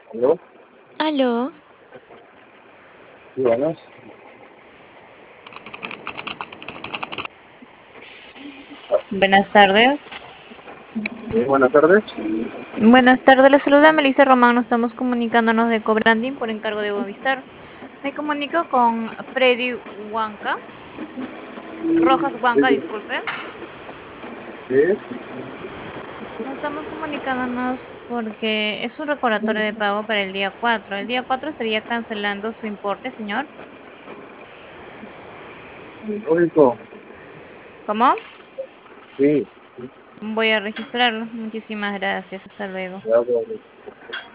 ¿Aló? Aló, Sí, buenas. buenas tardes. Buenas tardes. Buenas tardes, le saluda Melissa Román. Nos estamos comunicándonos de Cobranding por encargo de Movistar. Me comunico con Freddy Huanca, Rojas Sí, Huanca, disculpe. sí. Nos estamos comunicándonos porque es un recordatorio de pago para el día 4. El día 4 estaría cancelando su importe, señor. Lógico. ¿Cómo? Sí. Voy a registrarlo. Muchísimas gracias. Hasta luego. Ya, bueno.